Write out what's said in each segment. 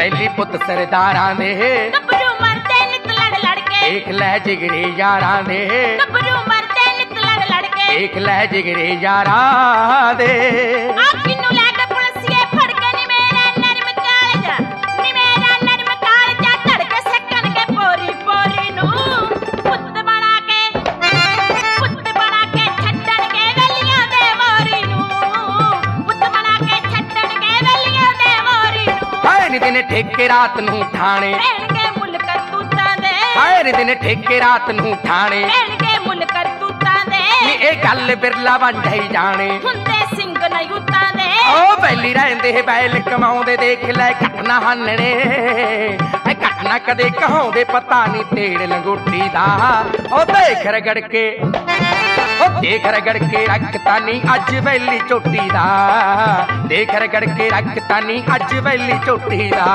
बैली पुत सरदारां दे गभरू मरदे नित लड़ लड़ के देख लै जिगरे यारां दे गभरू मरदे नित लड़ लड़ के देख लै जिगरे यारां दे आ किन्नू लै के पुलिसिए फड़ के नी मेरा नरम कालजा धड़के सकन के पोरी पोरी नू पुत बना के छड्डण के वेलियां दे मोरी नू पुत बना के छड्डण के वेलियां दे मोरी नू हाय नी दिन ठेके रात नू ठाणे भेण के मुल करतूतां दे हाय नी दिन ठेके रात नू ठाणे भेण के मुल करतूतां दे नी ए गल बिरला वंढई जाने हुंदे सिंह नहीं उतां दे ओ बैली रहंदे बैल कमाउंदे देख लै घटना हानणे ऐ घटना कदे कहाउंदे पता नहीं तेड़ लंगोटी दा ओ देख रगड़ के ओ देख रगड़ के रखता नी अज बैली चोटी दा देख रगड़ के रखता नी अज बैली चोटी दा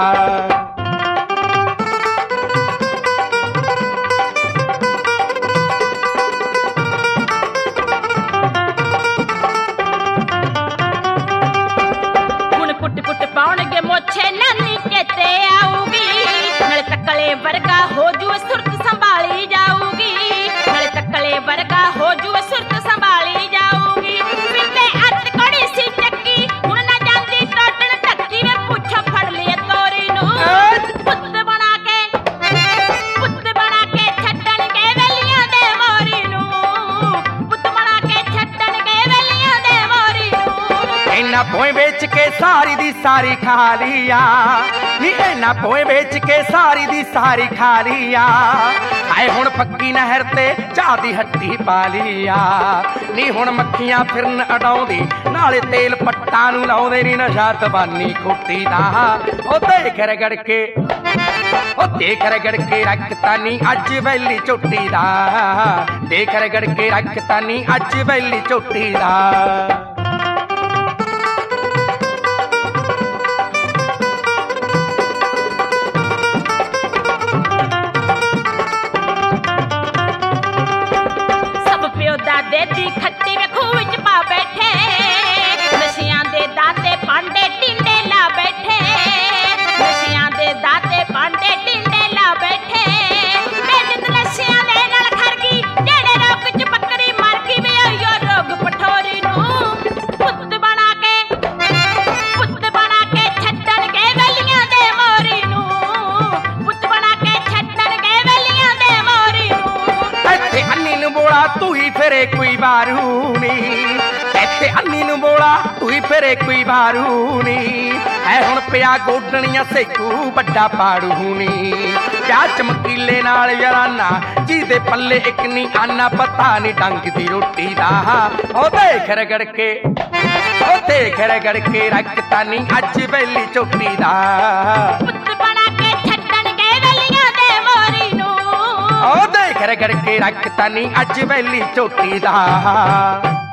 पाउणगे मोछे नानी चेते आऊगी नल तकले वर्गा हो जू सुरत संभाली जाऊगी नल तकले वर्गा हो जू सुरत संभाली जाऊगी पिंडे अट कड़ी सी चक्की हुण ना जांदी टोटन टक्की में पूछो फड़ लिए तोरी नू पुत बना के छड्डण के वेलियां दे मोरी नू पुत बना के छड्डण के वेलियां दे मोरी नू इन्ना पोए बेच के सारी दी सारी खा लिया नी इन्ना पोए बेच के सारी दी सारी खा लिया आए हुण पक्की नहर ते चाह दी हट्टी पा लिया नी हुण मक्खियां फिरन अडाउंदी नाले तेल पट्टा नू लाउंदे नी नशा तबानी खोटी दा ओ देख रगड़ के रखता नी अज बैली चोटी दा देख रगड़ के रखता नी अज बैली चोटी दा दादे दी खट्टी में खूह च पा बैठे नशियां दे दाते पांडे टिंडे ला बैठे नशियां दे दाते पांडे टिंडे ला बैठे बेजत नशियां दे नाल खरगी जेड़े रोग च बकरी मर गई वे आयो रोग पठोरी नू पुत बना के छड्डण के वेलियां दे मोरी नू पुत बना के छड्डण के वेलियां दे मोरी नू ऐथे अन्नी नू बोला तू ही फिरे कोई बारू नी ऐथे अन्नी नू बोला तू ही फिरे कोई बारू नी है हुण पिया गोडणियां सेकू बड़ा पाड़ू नी क्या चमकीले नाल याराना जिहदे पल्ले एक नी आना पता नी डंग दी रोटी दा ओ देख रगड़ के रखता नी अज बैली चोटी दा पुत बना के छड्डण के वेलियां दे मोरी नू ओ देख रगड़ के रखता नी अज बैली चोटी दा।